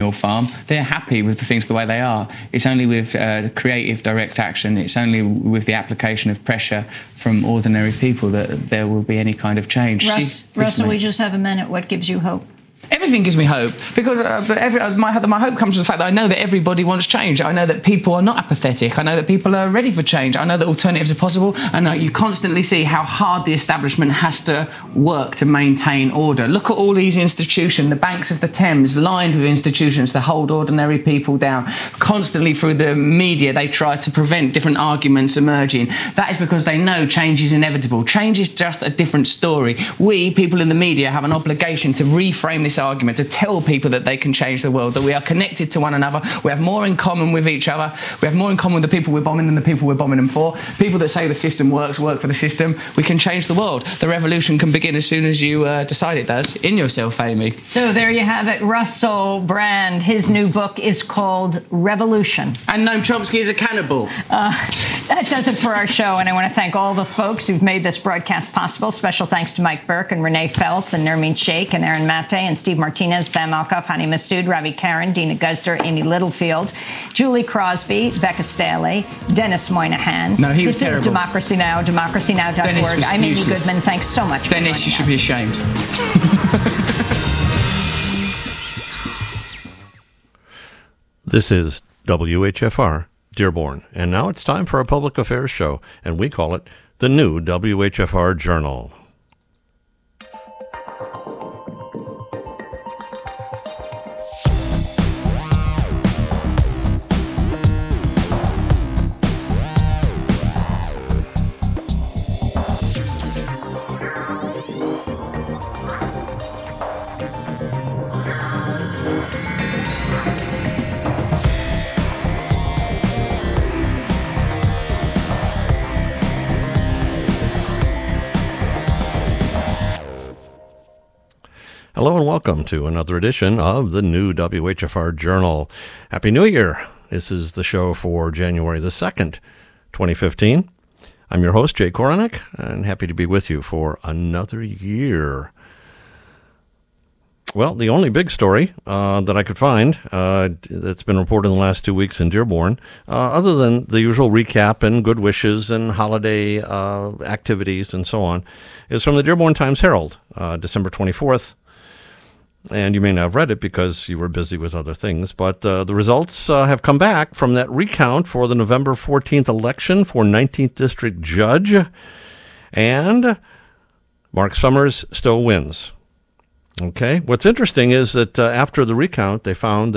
mill farm. They're happy with the things the way they are. It's only with creative direct action, it's only with the application of pressure from ordinary people that there will be any kind of change. Russell, we just have a minute. What gives you hope? Everything gives me hope, because my hope comes from the fact that I know that everybody wants change. I know that people are not apathetic. I know that people are ready for change. I know that alternatives are possible. And you constantly see how hard the establishment has to work to maintain order. Look at all these institutions, the banks of the Thames, lined with institutions to hold ordinary people down. Constantly through the media, they try to prevent different arguments emerging. That is because they know change is inevitable. Change is just a different story. We, people in the media, have an obligation to reframe this argument, to tell people that they can change the world, that we are connected to one another, we have more in common with each other, we have more in common with the people we're bombing than the people we're bombing them for. People that say the system works, work for the system. We can change the world. The revolution can begin as soon as you decide it does, in yourself, Amy. So there you have it. Russell Brand, his new book is called Revolution. And Noam Chomsky is a cannibal. That does it for our show, and I want to thank all the folks who've made this broadcast possible. Special thanks to Mike Burke and Renee Feltz and Nermeen Sheikh and Aaron Mate and Steve Martinez, Sam Alkoff, Hani Massoud, Ravi Karen, Dina Guzder, Amy Littlefield, Julie Crosby, Becca Staley, Dennis Moynihan. No, he was terrible. This is Democracy Now!, democracynow.org. I'm Amy Goodman. Thanks so much Dennis, you should be ashamed. This is WHFR, Dearborn, and now it's time for a public affairs show, and we call it the new WHFR Journal. Hello and welcome to another edition of the new WHFR Journal. Happy New Year. This is the show for January the 2nd, 2015. I'm your host, Jay Koronek, and happy to be with you for another year. Well, the only big story that I could find that's been reported in the last 2 weeks in Dearborn, other than the usual recap and good wishes and holiday activities and so on, is from the Dearborn Times-Herald, December 24th. And you may not have read it because you were busy with other things, but the results have come back from that recount for the November 14th election for 19th District Judge, and Mark Summers still wins. Okay, what's interesting is that after the recount, they found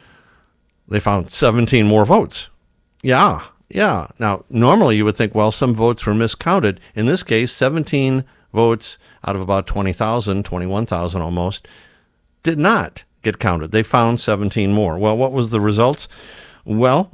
17 more votes. Yeah. Now, normally you would think, well, some votes were miscounted. In this case, 17 votes out of about 20,000, 21,000 almost, did not get counted. They found 17 more. Well, what was the results? Well,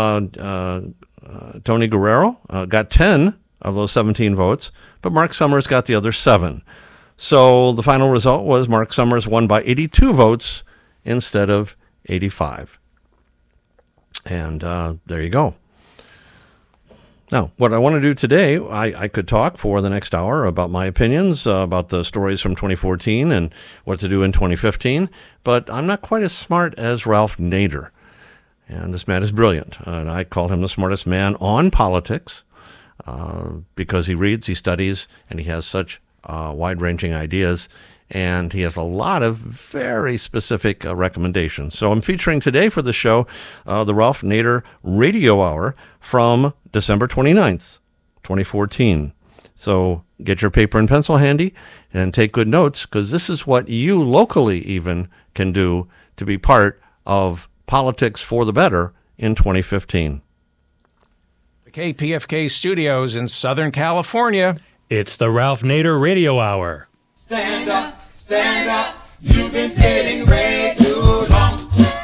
Tony Guerrero got 10 of those 17 votes, but Mark Summers got the other 7. So the final result was Mark Summers won by 82 votes instead of 85. And there you go. Now, what I want to do today, I could talk for the next hour about my opinions, about the stories from 2014 and what to do in 2015, but I'm not quite as smart as Ralph Nader. And this man is brilliant. And I call him the smartest man on politics because he reads, he studies, and he has such wide-ranging ideas. And he has a lot of very specific recommendations. So I'm featuring today for the show the Ralph Nader Radio Hour from December 29th, 2014. So get your paper and pencil handy and take good notes, because this is what you locally even can do to be part of politics for the better in 2015. The KPFK studios in Southern California. It's the Ralph Nader Radio Hour. Stand up, you've been sitting way too long.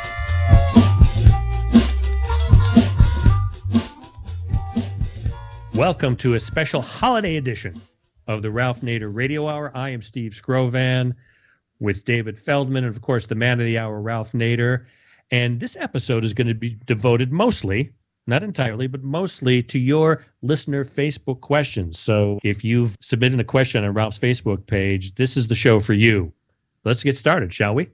Welcome to a special holiday edition of the Ralph Nader Radio Hour. I am Steve Scrovan with David Feldman and, of course, the man of the hour, Ralph Nader. And this episode is going to be devoted mostly, not entirely, but mostly to your listener Facebook questions. So if you've submitted a question on Ralph's Facebook page, this is the show for you. Let's get started, shall we?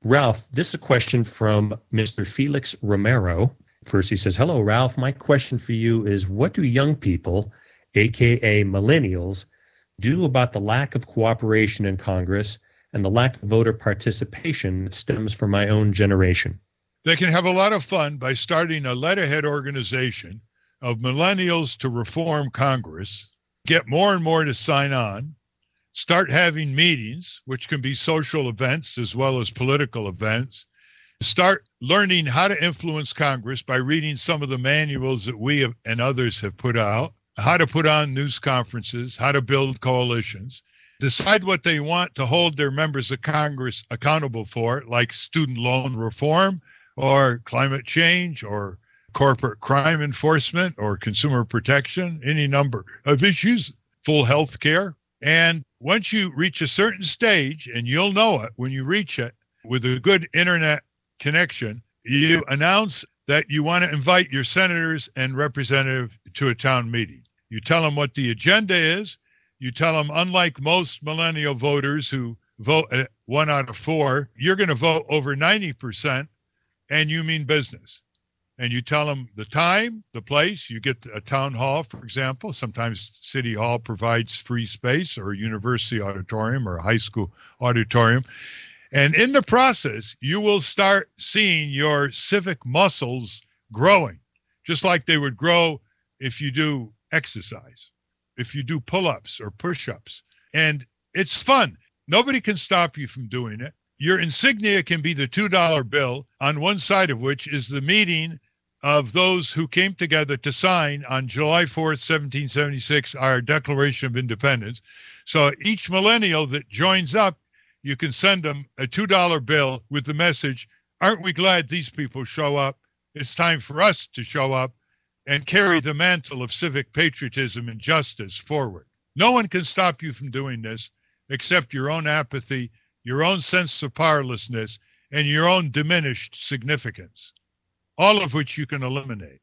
Ralph, this is a question from Mr. Felix Romero. First, he says, hello, Ralph. My question for you is, what do young people, a.k.a. millennials, do about the lack of cooperation in Congress and the lack of voter participation that stems from my own generation? They can have a lot of fun by starting a letterhead organization of millennials to reform Congress, get more and more to sign on, start having meetings, which can be social events as well as political events, start learning how to influence Congress by reading some of the manuals that we and others have put out, how to put on news conferences, how to build coalitions, decide what they want to hold their members of Congress accountable for, like student loan reform or climate change or corporate crime enforcement or consumer protection, any number of issues, full health care. And once you reach a certain stage, and you'll know it when you reach it, with a good internet connection, you announce that you want to invite your senators and representative to a town meeting. You tell them what the agenda is. You tell them, unlike most millennial voters who vote 1 out of 4, you're going to vote over 90%, and you mean business. And you tell them the time, the place. You get a town hall, for example. Sometimes City Hall provides free space, or a university auditorium or a high school auditorium. And in the process, you will start seeing your civic muscles growing, just like they would grow if you do exercise, if you do pull-ups or push-ups. And it's fun. Nobody can stop you from doing it. Your insignia can be the $2 bill, on one side of which is the meeting of those who came together to sign on July 4th, 1776, our Declaration of Independence. So each millennial that joins up, you can send them a $2 bill with the message, aren't we glad these people show up? It's time for us to show up and carry the mantle of civic patriotism and justice forward. No one can stop you from doing this except your own apathy, your own sense of powerlessness, and your own diminished significance, all of which you can eliminate.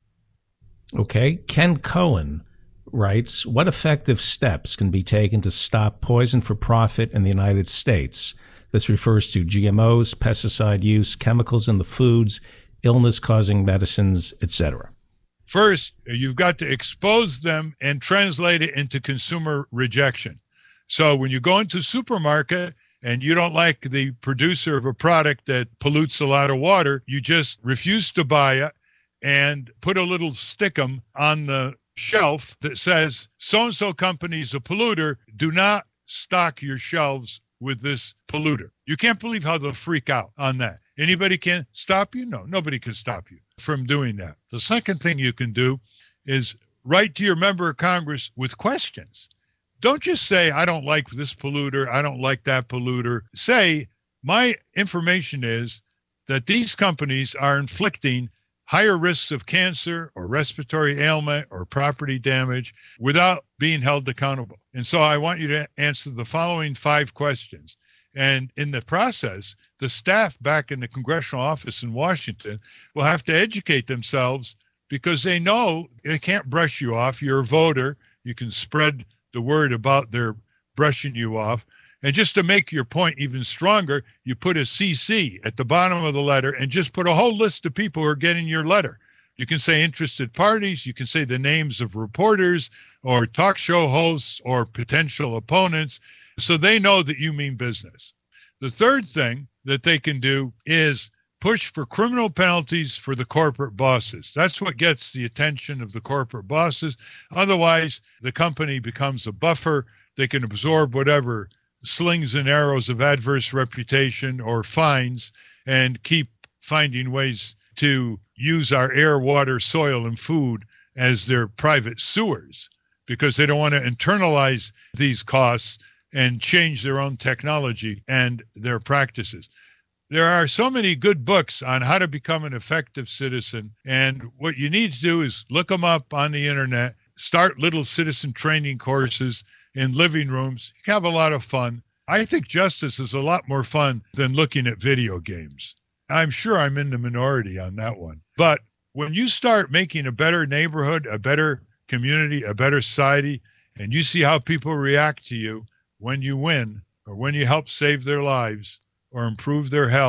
Okay. Ken Cohen writes, what effective steps can be taken to stop poison for profit in the United States? This refers to GMOs, pesticide use, chemicals in the foods, illness-causing medicines, etc. First, you've got to expose them and translate it into consumer rejection. So when you go into a supermarket and you don't like the producer of a product that pollutes a lot of water, you just refuse to buy it and put a little stickum on the shelf that says, so-and-so company's a polluter, do not stock your shelves with this polluter. You can't believe how they'll freak out on that. Anybody can stop you? No, nobody can stop you from doing that. The second thing you can do is write to your member of Congress with questions. Don't just say, I don't like this polluter, I don't like that polluter. Say, my information is that these companies are inflicting higher risks of cancer or respiratory ailment or property damage without being held accountable. And so I want you to answer the following 5 questions. And in the process, the staff back in the congressional office in Washington will have to educate themselves, because they know they can't brush you off. You're a voter. You can spread the word about their brushing you off. And just to make your point even stronger, you put a CC at the bottom of the letter and just put a whole list of people who are getting your letter. You can say interested parties. You can say the names of reporters or talk show hosts or potential opponents, so they know that you mean business. The third thing that they can do is push for criminal penalties for the corporate bosses. That's what gets the attention of the corporate bosses. Otherwise, the company becomes a buffer. They can absorb whatever slings and arrows of adverse reputation or fines and keep finding ways to use our air, water, soil, and food as their private sewers, because they don't want to internalize these costs and change their own technology and their practices. There are so many good books on how to become an effective citizen, and what you need to do is look them up on the internet, start little citizen training courses in living rooms. You can have a lot of fun. I think justice is a lot more fun than looking at video games. I'm sure I'm in the minority on that one. But when you start making a better neighborhood, a better community, a better society, and you see how people react to you when you win or when you help save their lives or improve their health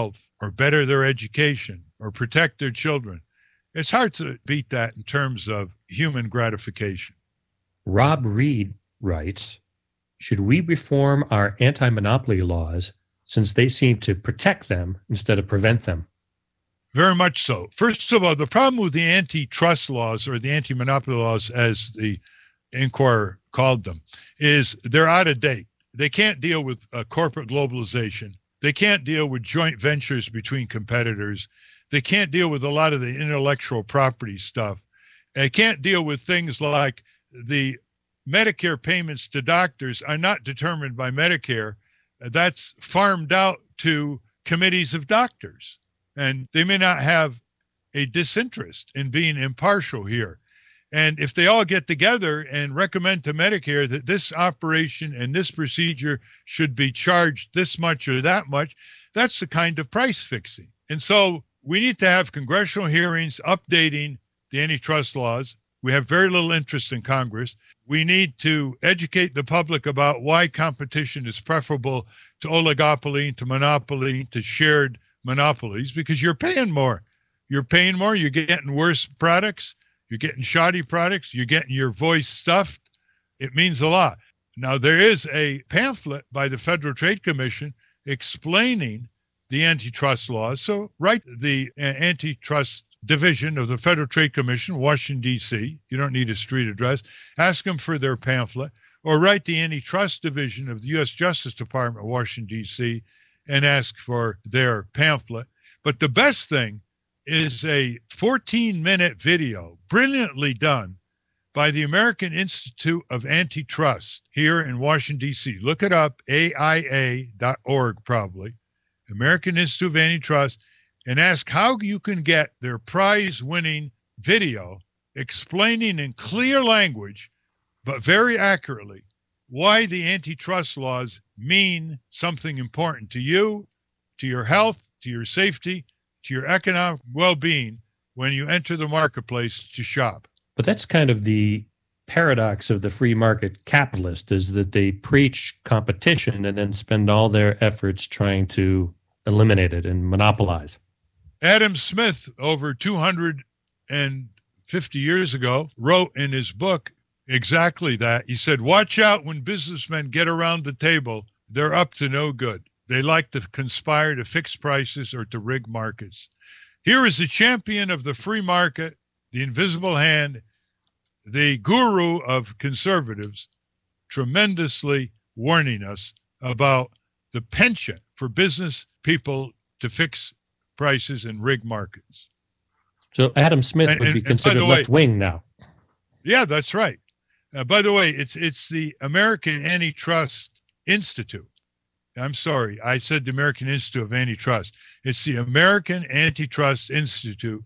or better their education or protect their children. It's hard to beat that in terms of human gratification. Rob Reed writes, should we reform our anti-monopoly laws since they seem to protect them instead of prevent them? Very much so. First of all, the problem with the antitrust laws, or the anti-monopoly laws as the Inquirer called them, is they're out of date. They can't deal with corporate globalization. They can't deal with joint ventures between competitors. They can't deal with a lot of the intellectual property stuff. They can't deal with things like the Medicare payments to doctors are not determined by Medicare. That's farmed out to committees of doctors. And they may not have a disinterest in being impartial here. And if they all get together and recommend to Medicare that this operation and this procedure should be charged this much or that much, that's the kind of price fixing. And so we need to have congressional hearings updating the antitrust laws. We have very little interest in Congress. We need to educate the public about why competition is preferable to oligopoly, to monopoly, to shared monopolies, because you're paying more. You're paying more, you're getting worse products, you're getting shoddy products, you're getting your voice stuffed. It means a lot. Now, there is a pamphlet by the Federal Trade Commission explaining the antitrust laws. So write the antitrust division of the Federal Trade Commission, Washington, D.C. You don't need a street address. Ask them for their pamphlet, or write the antitrust division of the U.S. Justice Department, Washington, D.C., and ask for their pamphlet. But the best thing is a 14-minute video, brilliantly done, by the American Institute of Antitrust here in Washington, D.C. Look it up, AIA.org probably, American Institute of Antitrust, and ask how you can get their prize-winning video explaining in clear language, but very accurately, why the antitrust laws mean something important to you, to your health, to your safety, to your economic well-being when you enter the marketplace to shop. But that's kind of the paradox of the free market capitalist, is that they preach competition and then spend all their efforts trying to eliminate it and monopolize. Adam Smith, over 250 years ago, wrote in his book exactly that. He said, watch out when businessmen get around the table. They're up to no good. They like to conspire to fix prices or to rig markets. Here is the champion of the free market, the invisible hand, the guru of conservatives, tremendously warning us about the penchant for business people to fix prices and rig markets. So Adam Smith would be considered left-wing now. Yeah, that's right. By the way, it's the American Antitrust Institute. I'm sorry, I said the American Institute of Antitrust. It's the American Antitrust Institute,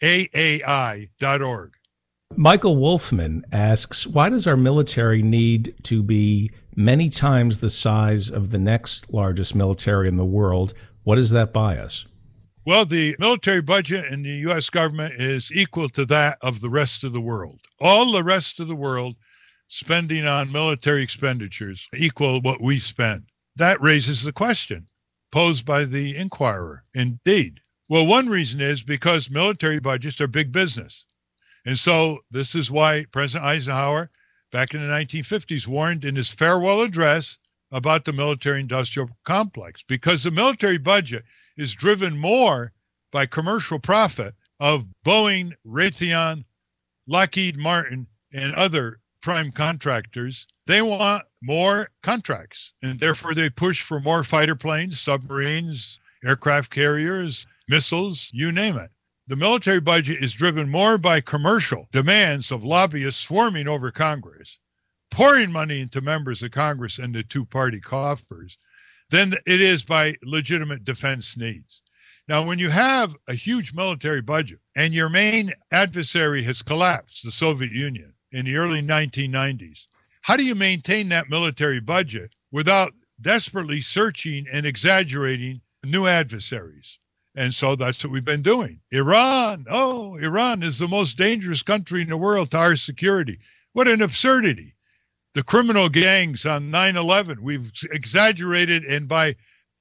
AAI.org. Michael Wolfman asks, why does our military need to be many times the size of the next largest military in the world? What does that buy us? Well, the military budget in the U.S. government is equal to that of the rest of the world. All the rest of the world spending on military expenditures equal what we spend. That raises the question posed by the Inquirer. Indeed. Well, one reason is because military budgets are big business. And so this is why President Eisenhower, back in the 1950s, warned in his farewell address about the military-industrial complex, because the military budget is driven more by commercial profit of Boeing, Raytheon, Lockheed Martin, and other prime contractors. They want more contracts, and therefore they push for more fighter planes, submarines, aircraft carriers, missiles, you name it. The military budget is driven more by commercial demands of lobbyists swarming over Congress, pouring money into members of Congress and the two-party coffers, than it is by legitimate defense needs. Now, when you have a huge military budget and your main adversary has collapsed, the Soviet Union, in the early 1990s, how do you maintain that military budget without desperately searching and exaggerating new adversaries? And so that's what we've been doing. Iran is the most dangerous country in the world to our security. What an absurdity. The criminal gangs on 9/11, we've exaggerated, and by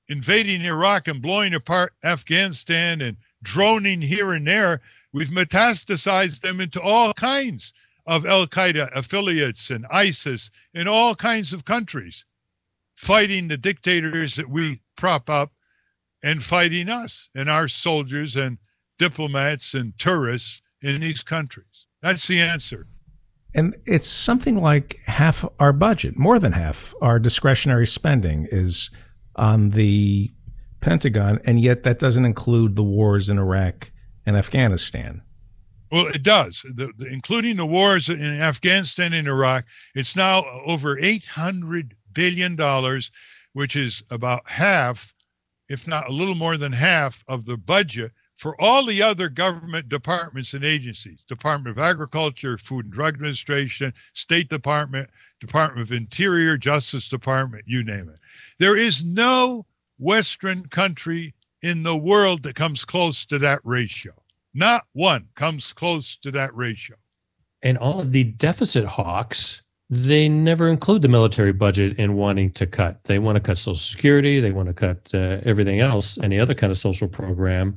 invading Iraq and blowing apart Afghanistan and droning here and there, we've metastasized them into all kinds of Al-Qaeda affiliates and ISIS in all kinds of countries, fighting the dictators that we prop up and fighting us and our soldiers and diplomats and tourists in these countries. That's the answer. And it's something like half our budget, more than half our discretionary spending is on the Pentagon, and yet that doesn't include the wars in Iraq and Afghanistan. Well, it does, including the wars in Afghanistan and Iraq. It's now over $800 billion, which is about half, if not a little more than half, of the budget for all the other government departments and agencies: Department of Agriculture, Food and Drug Administration, State Department, Department of Interior, Justice Department, you name it. There is no Western country in the world that comes close to that ratio. Not one comes close to that ratio. And all of the deficit hawks, they never include the military budget in wanting to cut. They want to cut Social Security. They want to cut everything else, any other kind of social program,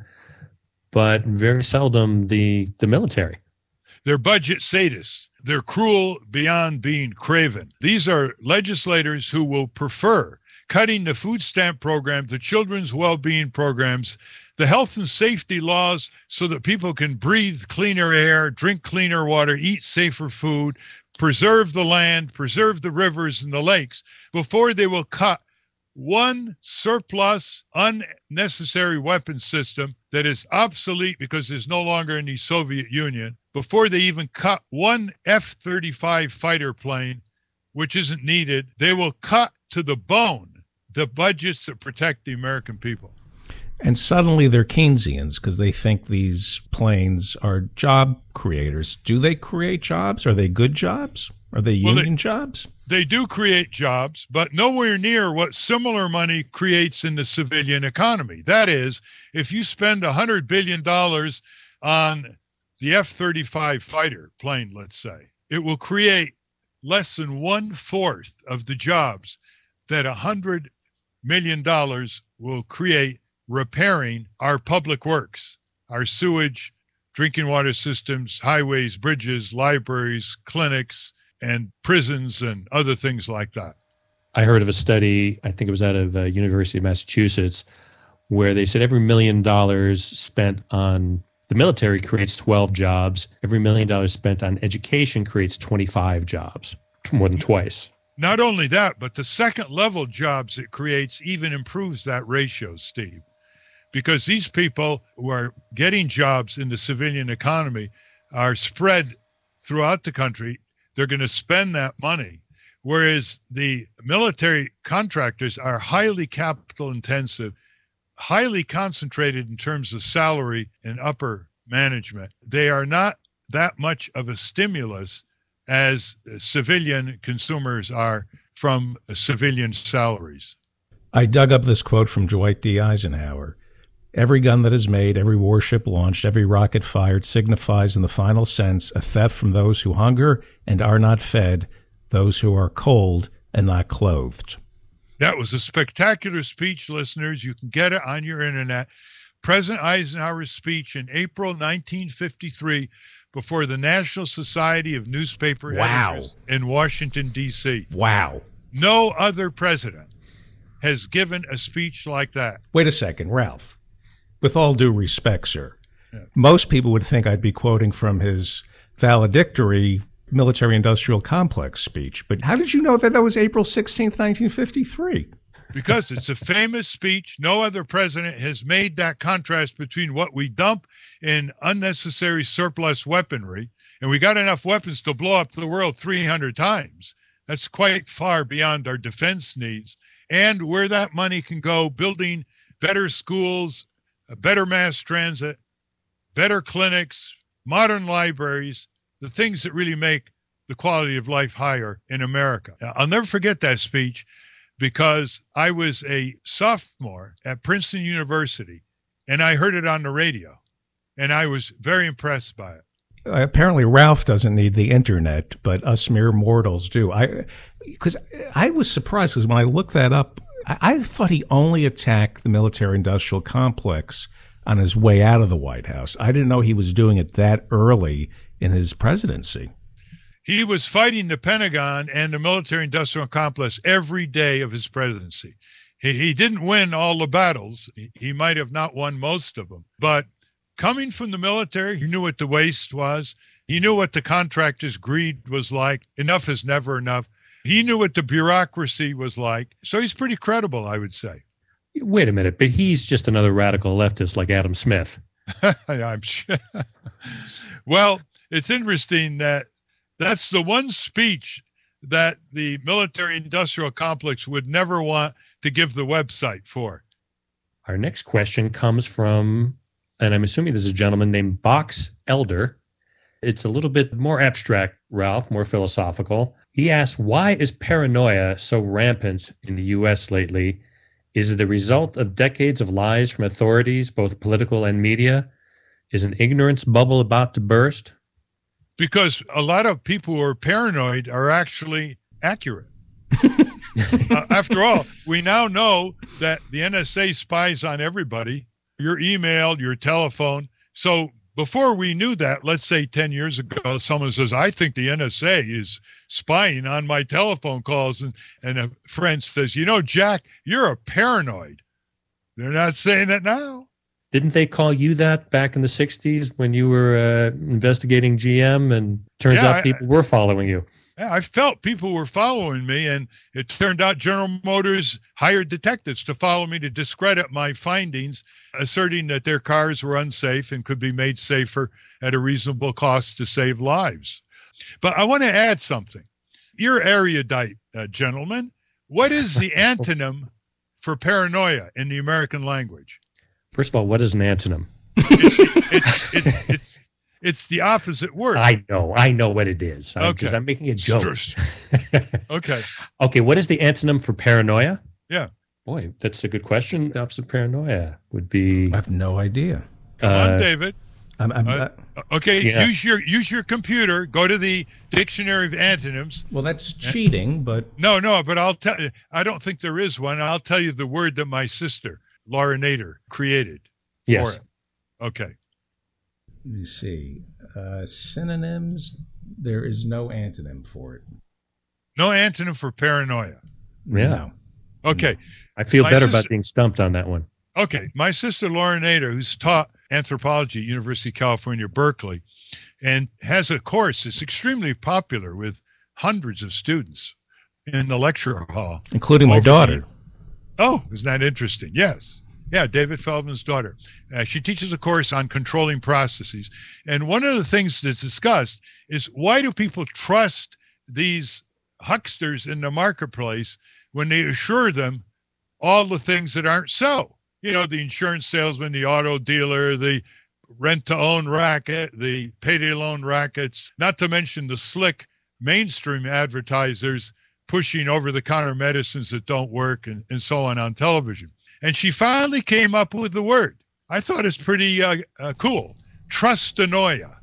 but very seldom the military. They're budget sadists. They're cruel beyond being craven. These are legislators who will prefer cutting the food stamp program, the children's well-being programs, the health and safety laws so that people can breathe cleaner air, drink cleaner water, eat safer food, preserve the land, preserve the rivers and the lakes, before they will cut one surplus, unnecessary weapon system that is obsolete because there's no longer in the Soviet Union, before they even cut one F-35 fighter plane, which isn't needed. They will cut to the bone the budgets that protect the American people. And suddenly they're Keynesians because they think these planes are job creators. Do they create jobs? Are they good jobs? Are they union jobs? They do create jobs, but nowhere near what similar money creates in the civilian economy. That is, if you spend $100 billion on the F-35 fighter plane, let's say, it will create less than 1/4 of the jobs that $100 million will create repairing our public works, our sewage, drinking water systems, highways, bridges, libraries, clinics, and prisons and other things like that. I heard of a study, I think it was out of University of Massachusetts, where they said every $1 million spent on the military creates 12 jobs. Every $1 million spent on education creates 25 jobs, more than twice. Not only that, but the second level jobs it creates even improves that ratio, Steve. Because these people who are getting jobs in the civilian economy are spread throughout the country. They're going to spend that money. Whereas the military contractors are highly capital intensive, highly concentrated in terms of salary and upper management. They are not that much of a stimulus as civilian consumers are from civilian salaries. I dug up this quote from Dwight D. Eisenhower. Every gun that is made, every warship launched, every rocket fired signifies in the final sense a theft from those who hunger and are not fed, those who are cold and not clothed. That was a spectacular speech, listeners. You can get it on your internet. President Eisenhower's speech in April 1953 before the National Society of Newspaper Editors in Washington, D.C. Wow. No other president has given a speech like that. Wait a second, Ralph. With all due respect, sir, most people would think I'd be quoting from his valedictory military-industrial complex speech. But how did you know that was April 16th, 1953? Because it's a famous speech. No other president has made that contrast between what we dump in unnecessary surplus weaponry, and we got enough weapons to blow up the world 300 times. That's quite far beyond our defense needs. And where that money can go, building better schools, better mass transit, better clinics, modern libraries, the things that really make the quality of life higher in America. I'll never forget that speech because I was a sophomore at Princeton University and I heard it on the radio and I was very impressed by it. Apparently Ralph doesn't need the internet, but us mere mortals do. Because I was surprised because when I looked that up I thought he only attacked the military-industrial complex on his way out of the White House. I didn't know he was doing it that early in his presidency. He was fighting the Pentagon and the military-industrial complex every day of his presidency. He didn't win all the battles. He might have not won most of them. But coming from the military, he knew what the waste was. He knew what the contractors' greed was like. Enough is never enough. He knew what the bureaucracy was like. So he's pretty credible, I would say. Wait a minute, but he's just another radical leftist like Adam Smith. I'm sure. Well, it's interesting that that's the one speech that the military-industrial complex would never want to give the website for. Our next question comes from, and I'm assuming this is a gentleman named Box Elder. It's a little bit more abstract, Ralph, more philosophical. He asks, why is paranoia so rampant in the U.S. lately? Is it the result of decades of lies from authorities, both political and media? Is an ignorance bubble about to burst? Because a lot of people who are paranoid are actually accurate. After all, we now know that the NSA spies on everybody, your email, your telephone. So before we knew that, let's say 10 years ago, someone says, I think the NSA is spying on my telephone calls. And a friend says, you know, Jack, you're a paranoid. They're not saying it now. Didn't they call you that back in the 60s when you were investigating GM? And turns out people were following you. Yeah, I felt people were following me, and it turned out General Motors hired detectives to follow me to discredit my findings, asserting that their cars were unsafe and could be made safer at a reasonable cost to save lives. But I want to add something. You're erudite, gentlemen. What is the antonym for paranoia in the American language? First of all, what is an antonym? It's the opposite word. I know what it is. I'm making a joke. Okay. Okay, what is the antonym for paranoia? Yeah. Boy, that's a good question. The opposite of paranoia would be... I have no idea. Come on, David. Okay, yeah. use your computer. Go to the dictionary of antonyms. Well, that's cheating, but... No, but I'll tell you. I don't think there is one. I'll tell you the word that my sister, Laura Nader, created for it. Okay. Let me see. Synonyms, there is no antonym for it. No antonym for paranoia. Yeah. No. Okay. I feel better about being stumped on that one. Okay. My sister, Laura Nader, who's taught anthropology at University of California, Berkeley, and has a course that's extremely popular with hundreds of students in the lecture hall. Including my daughter. Oh, isn't that interesting? Yes. Yeah, David Feldman's daughter. She teaches a course on controlling processes. And one of the things that's discussed is, why do people trust these hucksters in the marketplace when they assure them all the things that aren't so? You know, the insurance salesman, the auto dealer, the rent-to-own racket, the payday loan rackets, not to mention the slick mainstream advertisers pushing over-the-counter medicines that don't work and so on television. And she finally came up with the word. I thought it's pretty cool. Trustanoia.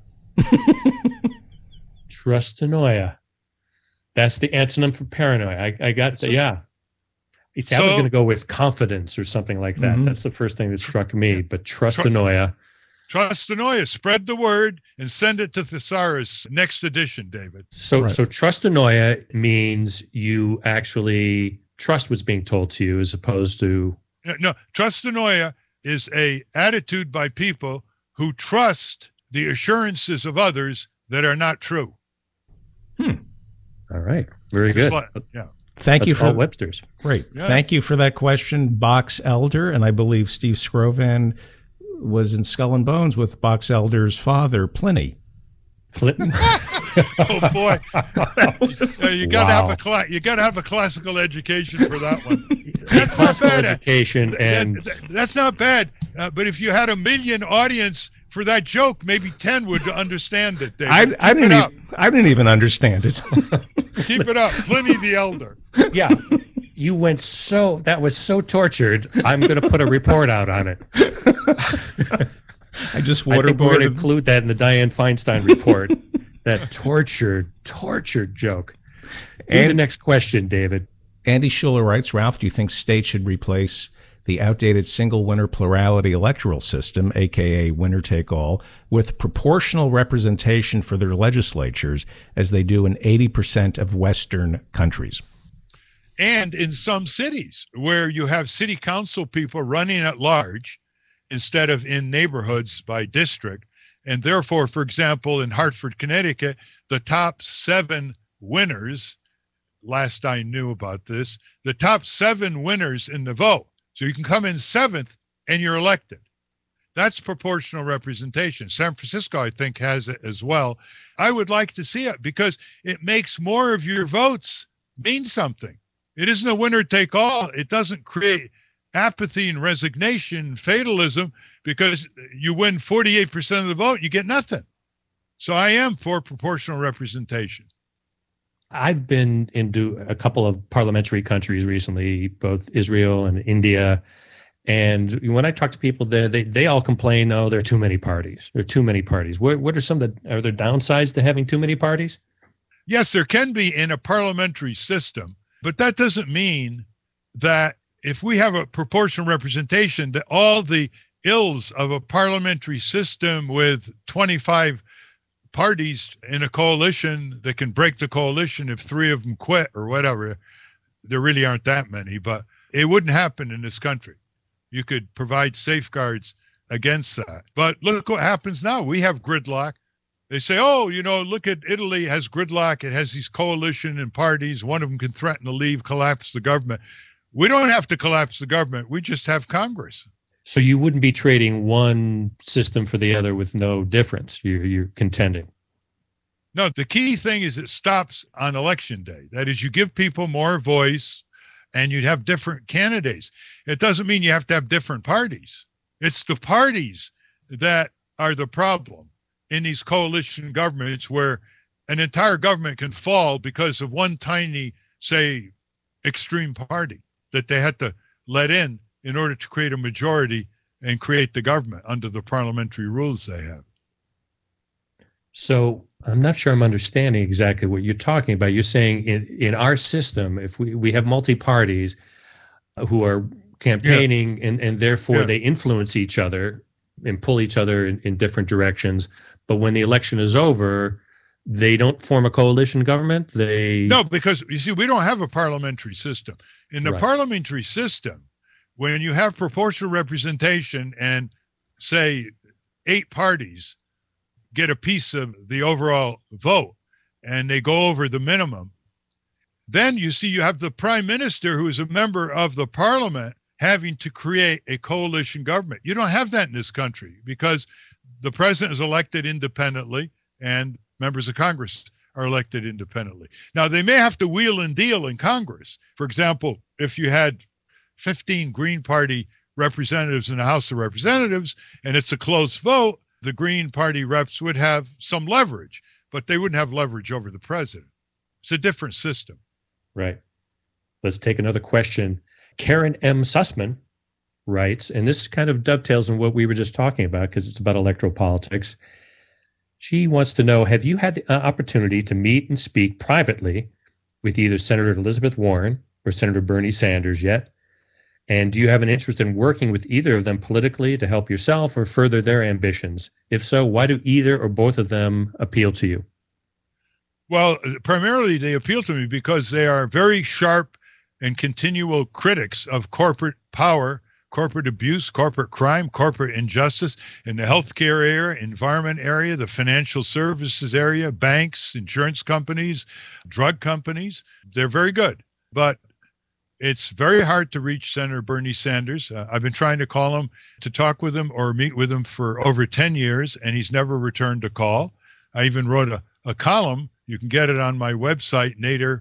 Trustanoia. That's the antonym for paranoia. I got that. Yeah. I was going to go with confidence or something like that. Mm-hmm. That's the first thing that struck me. But trustanoia. Trustanoia. Spread the word and send it to Thesaurus next edition, David. So trustanoia means you actually trust what's being told to you as opposed to... No, trustanoia is a attitude by people who trust the assurances of others that are not true. All right. Very good. Yeah. Thank you for Webster's. Great. Yeah. Thank you for that question, Box Elder. And I believe Steve Scrovan was in Skull and Bones with Box Elder's father, Pliny. Clinton. Oh boy! You got to have a classical education for that one. That's classical not bad. Education, and that's not bad. But if you had a million audience for that joke, maybe 10 would understand it. David. I didn't even understand it. Keep it up, Pliny the Elder. Yeah, you went that was so tortured. I'm going to put a report out on it. I just waterboarded. I think we're going to include that in the Dianne Feinstein report. That tortured joke. Do the next question, David. Andy Schuler writes, Ralph, do you think states should replace the outdated single winner plurality electoral system, aka winner take all, with proportional representation for their legislatures as they do in 80% of Western countries? And in some cities where you have city council people running at large instead of in neighborhoods by district. And therefore, for example, in Hartford, Connecticut, the top 7 winners, last I knew about this, the top 7 winners in the vote. So you can come in 7th and you're elected. That's proportional representation. San Francisco, I think, has it as well. I would like to see it because it makes more of your votes mean something. It isn't a winner take all. It doesn't create apathy and resignation, fatalism, because you win 48% of the vote, you get nothing. So I am for proportional representation. I've been into a couple of parliamentary countries recently, both Israel and India. And when I talk to people there, they all complain, oh, there are too many parties. There are too many parties. What are some of are there downsides to having too many parties? Yes, there can be in a parliamentary system, but that doesn't mean that if we have a proportional representation, that all the ills of a parliamentary system with 25 parties in a coalition that can break the coalition if 3 of them quit or whatever. There really aren't that many, but it wouldn't happen in this country. You could provide safeguards against that. But look what happens now. We have gridlock. They say, oh, look at Italy has gridlock. It has these coalition and parties. One of them can threaten to leave, collapse the government. We don't have to collapse the government. We just have Congress. So you wouldn't be trading one system for the other with no difference. You're contending. No, the key thing is it stops on election day. That is, you give people more voice and you'd have different candidates. It doesn't mean you have to have different parties. It's the parties that are the problem in these coalition governments where an entire government can fall because of one tiny, say, extreme party that they had to let in order to create a majority and create the government under the parliamentary rules they have. So I'm not sure I'm understanding exactly what you're talking about. You're saying in our system, if we have multi-parties who are campaigning and therefore they influence each other and pull each other in different directions, but when the election is over, they don't form a coalition government? No, because you see, we don't have a parliamentary system. In the parliamentary system, when you have proportional representation and, say, 8 parties get a piece of the overall vote and they go over the minimum, then you see you have the prime minister who is a member of the parliament having to create a coalition government. You don't have that in this country because the president is elected independently and members of Congress are elected independently. Now, they may have to wheel and deal in Congress. For example, if you had 15 Green Party representatives in the House of Representatives and it's a close vote, the Green Party reps would have some leverage, but they wouldn't have leverage over the president. It's a different system. Right. Let's take another question. Karen M. Sussman writes, and this kind of dovetails on what we were just talking about because it's about electoral politics. She wants to know, have you had the opportunity to meet and speak privately with either Senator Elizabeth Warren or Senator Bernie Sanders yet? And do you have an interest in working with either of them politically to help yourself or further their ambitions? If so, why do either or both of them appeal to you? Well, primarily they appeal to me because they are very sharp and continual critics of corporate power, corporate abuse, corporate crime, corporate injustice in the healthcare area, environment area, the financial services area, banks, insurance companies, drug companies. They're very good. But it's very hard to reach Senator Bernie Sanders. I've been trying to call him to talk with him or meet with him for over 10 years, and he's never returned a call. I even wrote a column. You can get it on my website,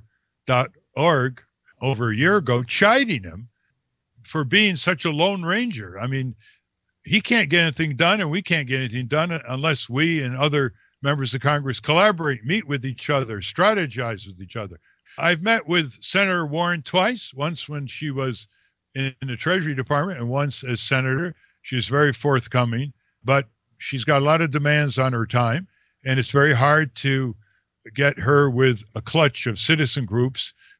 nader.org, over a year ago, chiding him for being such a lone ranger. I mean, he can't get anything done, and we can't get anything done unless we and other members of Congress collaborate, meet with each other, strategize with each other. I've met with Senator Warren twice, once when she was in the Treasury Department and once as senator. She was very forthcoming, but she's got a lot of demands on her time, and it's very hard to get her with a clutch of citizen groups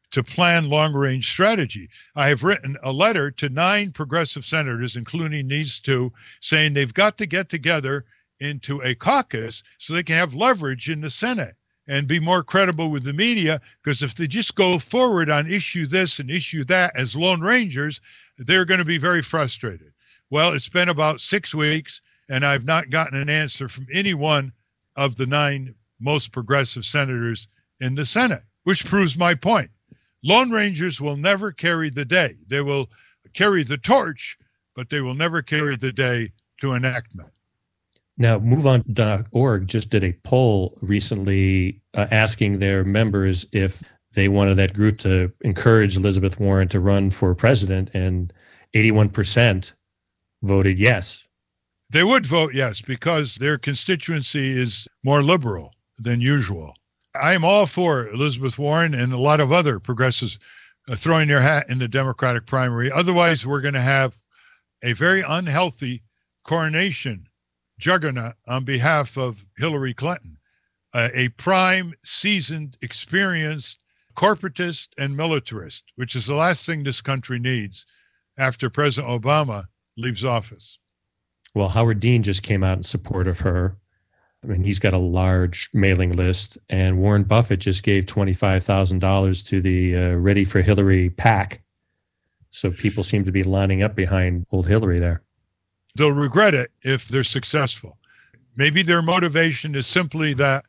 to plan long-range strategy. I have written a letter to 9 progressive senators, including these 2, saying they've got to get together into a caucus so they can have leverage in the Senate and be more credible with the media, because if they just go forward on issue this and issue that as Lone Rangers, they're going to be very frustrated. Well, it's been about 6 weeks, and I've not gotten an answer from any one of the 9 most progressive senators in the Senate, which proves my point. Lone Rangers will never carry the day. They will carry the torch, but they will never carry the day to enactment. Now, MoveOn.org just did a poll recently asking their members if they wanted that group to encourage Elizabeth Warren to run for president, and 81% voted yes. They would vote yes because their constituency is more liberal than usual. I am all for Elizabeth Warren and a lot of other progressives throwing their hat in the Democratic primary. Otherwise, we're going to have a very unhealthy coronation juggernaut on behalf of Hillary Clinton, a prime, seasoned, experienced corporatist and militarist, which is the last thing this country needs after President Obama leaves office. Well, Howard Dean just came out in support of her. I mean, he's got a large mailing list, and Warren Buffett just gave $25,000 to the Ready for Hillary PAC. So people seem to be lining up behind old Hillary there. They'll regret it if they're successful. Maybe their motivation is simply that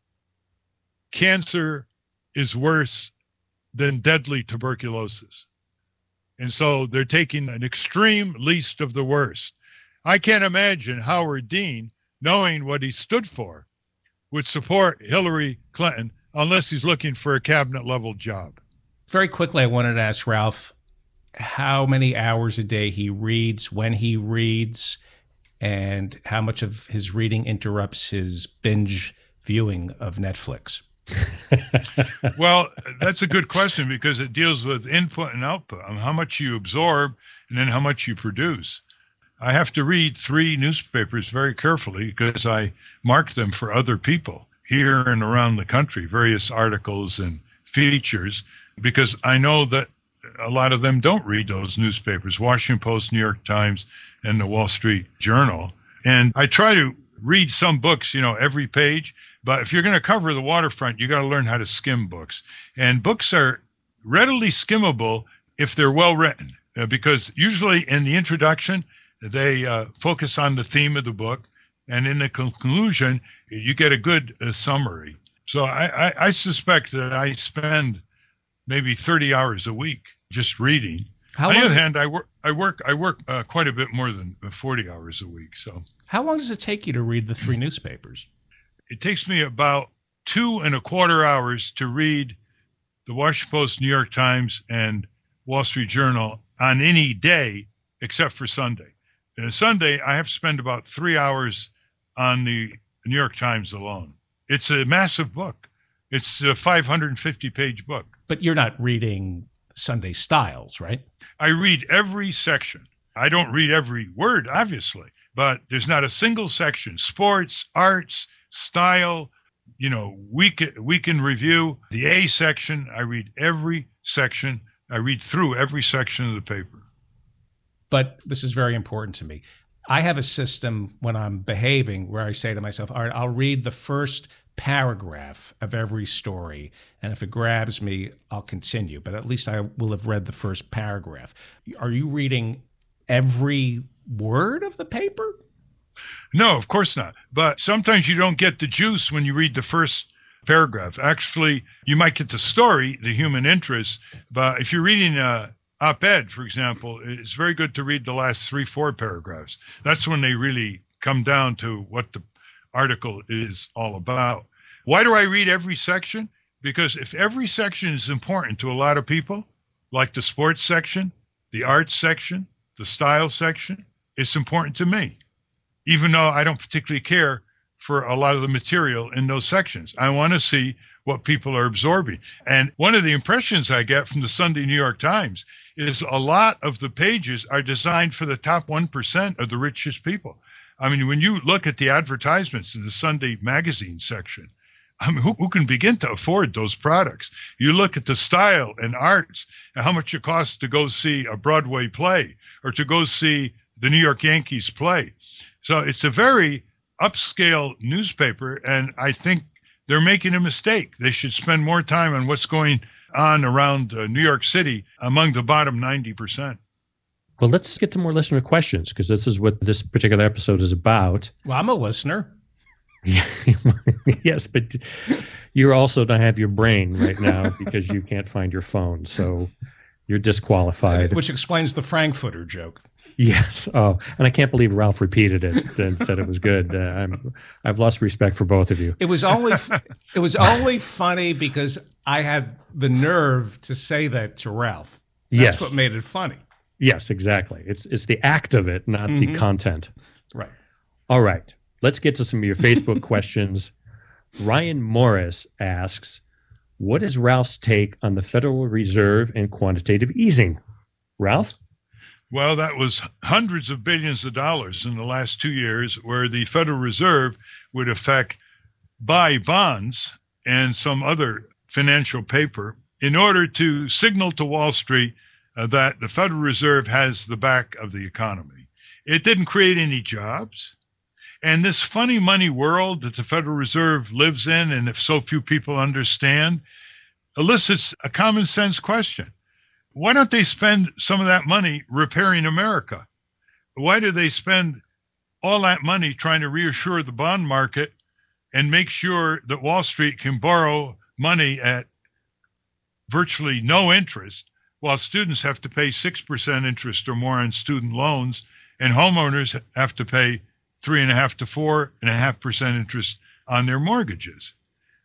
cancer is worse than deadly tuberculosis. And so they're taking an extreme least of the worst. I can't imagine Howard Dean, knowing what he stood for, would support Hillary Clinton unless he's looking for a cabinet-level job. Very quickly, I wanted to ask Ralph how many hours a day he reads, when he reads, and how much of his reading interrupts his binge viewing of Netflix. Well, that's a good question because it deals with input and output, how much you absorb and then how much you produce. I have to read 3 newspapers very carefully because I mark them for other people here and around the country, various articles and features, because I know that a lot of them don't read those newspapers, Washington Post, New York Times, and the Wall Street Journal. And I try to read some books, every page. But if you're going to cover the waterfront, you got to learn how to skim books. And books are readily skimmable if they're well written, because usually in the introduction, they focus on the theme of the book. And in the conclusion, you get a good summary. So I suspect that I spend maybe 30 hours a week just reading. On the other hand, I work quite a bit more than 40 hours a week. So how long does it take you to read the 3 newspapers? It takes me about 2.25 hours to read the Washington Post, New York Times, and Wall Street Journal on any day except for Sunday. Sunday, I have to spend about 3 hours on the New York Times alone. It's a massive book. It's a 550-page book. But you're not reading Sunday Styles, right? I read every section. I don't read every word, obviously, but there's not a single section. Sports, arts, style, week in review, the A section. I read every section. I read through every section of the paper. But this is very important to me. I have a system when I'm behaving where I say to myself, all right, I'll read the first paragraph of every story, and if it grabs me, I'll continue. But at least I will have read the first paragraph. Are you reading every word of the paper? No, of course not. But sometimes you don't get the juice when you read the first paragraph. Actually, you might get the story, the human interest, but if you're reading a op-ed, for example, it's very good to read the last 3-4 paragraphs. That's when they really come down to what the article is all about. Why do I read every section? Because if every section is important to a lot of people, like the sports section, the arts section, the style section, it's important to me, even though I don't particularly care for a lot of the material in those sections. I want to see what people are absorbing. And one of the impressions I get from the Sunday New York Times is a lot of the pages are designed for the top 1% of the richest people. I mean, when you look at the advertisements in the Sunday magazine section, I mean, who can begin to afford those products? You look at the style and arts and how much it costs to go see a Broadway play or to go see the New York Yankees play. So it's a very upscale newspaper, and I think they're making a mistake. They should spend more time on what's going on around New York City among the bottom 90%. Well, let's get to more listener questions, because this is what this particular episode is about. Well, I'm a listener. Yes, but you also don't have your brain right now because you can't find your phone. So you're disqualified. Which explains the Frankfurter joke. Yes. Oh, and I can't believe Ralph repeated it and said it was good. I've lost respect for both of you. It was only funny because I had the nerve to say that to Ralph. That's what made it funny. Yes, exactly. It's the act of it, not the content. Right. All right. Let's get to some of your Facebook questions. Ryan Morris asks, what is Ralph's take on the Federal Reserve and quantitative easing? Ralph? Well, that was hundreds of billions of dollars in the last 2 years where the Federal Reserve would buy bonds and some other financial paper in order to signal to Wall Street that the Federal Reserve has the back of the economy. It didn't create any jobs. And this funny money world that the Federal Reserve lives in, and if so few people understand, elicits a common sense question. Why don't they spend some of that money repairing America? Why do they spend all that money trying to reassure the bond market and make sure that Wall Street can borrow money at virtually no interest, while students have to pay 6% interest or more on student loans, and homeowners have to pay 3.5% to 4.5% interest on their mortgages?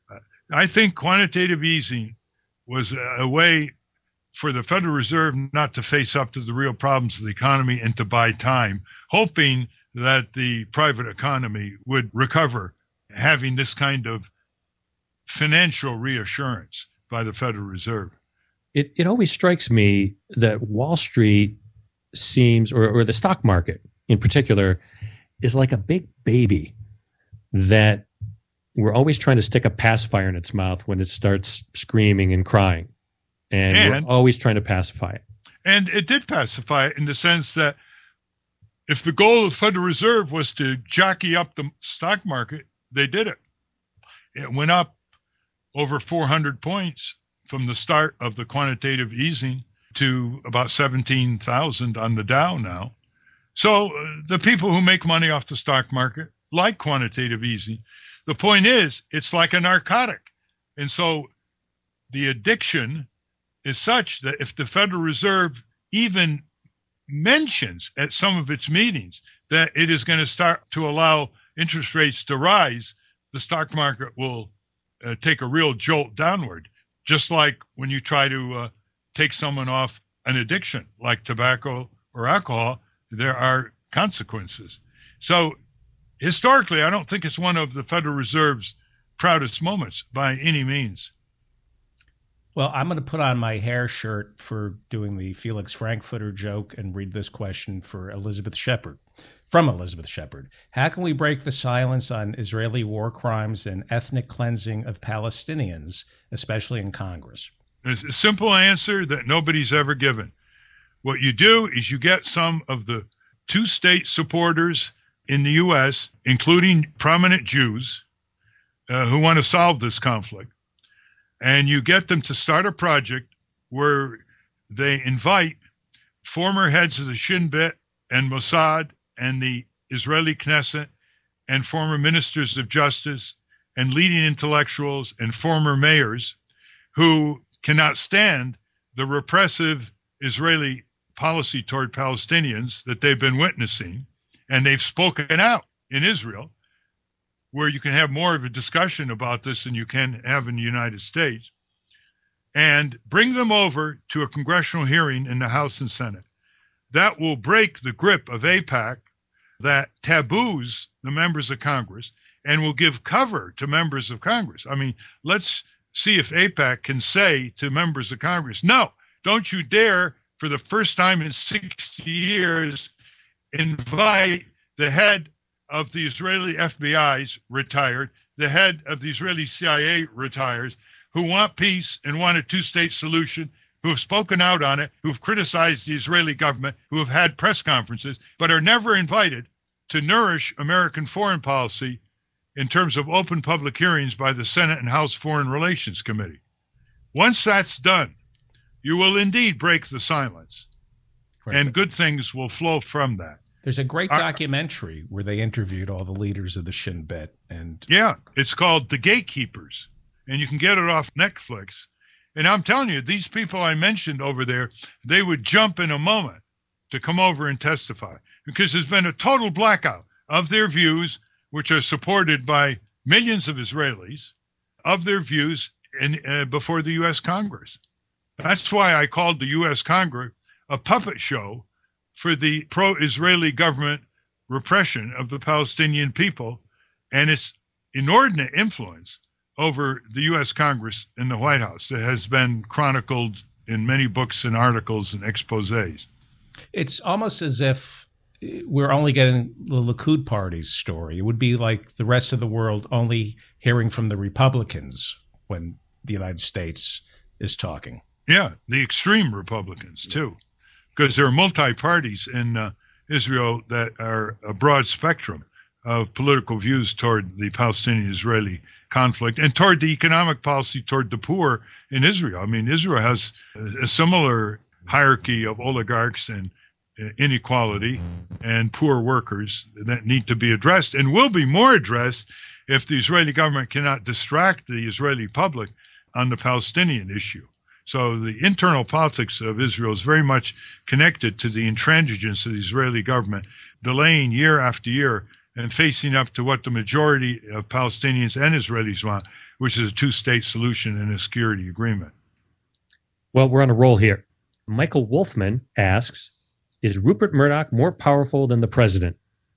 I think quantitative easing was a way for the Federal Reserve not to face up to the real problems of the economy and to buy time, hoping that the private economy would recover, having this kind of financial reassurance by the Federal Reserve. It always strikes me that Wall Street seems, or the stock market in particular, is like a big baby that we're always trying to stick a pacifier in its mouth when it starts screaming and crying. And we're always trying to pacify it. And it did pacify it in the sense that if the goal of the Federal Reserve was to jockey up the stock market, they did it. It went up over 400 points from the start of the quantitative easing to about 17,000 on the Dow now. So the people who make money off the stock market like quantitative easing. The point is, it's like a narcotic. And so the addiction is such that if the Federal Reserve even mentions at some of its meetings that it is going to start to allow interest rates to rise, the stock market will take a real jolt downward, just like when you try to take someone off an addiction like tobacco or alcohol, there are consequences. So historically, I don't think it's one of the Federal Reserve's proudest moments by any means. Well, I'm going to put on my hair shirt for doing the Felix Frankfurter joke and read this question for Elizabeth Shepard, from Elizabeth Shepard. How can we break the silence on Israeli war crimes and ethnic cleansing of Palestinians, especially in Congress? There's a simple answer that nobody's ever given. What you do is you get some of the two-state supporters in the U.S., including prominent Jews, who want to solve this conflict. And you get them to start a project where they invite former heads of the Shin Bet and Mossad and the Israeli Knesset and former ministers of justice and leading intellectuals and former mayors who cannot stand the repressive Israeli policy toward Palestinians that they've been witnessing. And they've spoken out in Israel, where you can have more of a discussion about this than you can have in the United States, and bring them over to a congressional hearing in the House and Senate. That will break the grip of AIPAC that taboos the members of Congress and will give cover to members of Congress. I mean, let's see if AIPAC can say to members of Congress, no, don't you dare, for the first time in 60 years, invite the head of the Israeli FBI's retired. The head of the Israeli CIA retires, who want peace and want a two-state solution, who have spoken out on it, who have criticized the Israeli government, who have had press conferences, but are never invited to nourish American foreign policy in terms of open public hearings by the Senate and House Foreign Relations Committee. Once that's done, you will indeed break the silence, and good things will flow from that. There's a great documentary where they interviewed all the leaders of the Shin Bet. And yeah, it's called The Gatekeepers, and you can get it off Netflix. And I'm telling you, these people I mentioned over there, they would jump in a moment to come over and testify, because there's been a total blackout of their views, which are supported by millions of Israelis, of their views before the U.S. Congress. That's why I called the U.S. Congress a puppet show for the pro-Israeli government repression of the Palestinian people and its inordinate influence over the U.S. Congress and the White House that has been chronicled in many books and articles and exposés. It's almost as if we're only getting the Likud party's story. It would be like the rest of the world only hearing from the Republicans when the United States is talking. Yeah, the extreme Republicans, too, because there are multi-parties in Israel that are a broad spectrum of political views toward the Palestinian-Israeli conflict and toward the economic policy toward the poor in Israel. I mean, Israel has a similar hierarchy of oligarchs and inequality and poor workers that need to be addressed and will be more addressed if the Israeli government cannot distract the Israeli public on the Palestinian issue. So the internal politics of Israel is very much connected to the intransigence of the Israeli government, delaying year after year and facing up to what the majority of Palestinians and Israelis want, which is a two-state solution and a security agreement. Well, we're on a roll here. Michael Wolfman asks, is Rupert Murdoch more powerful than the president?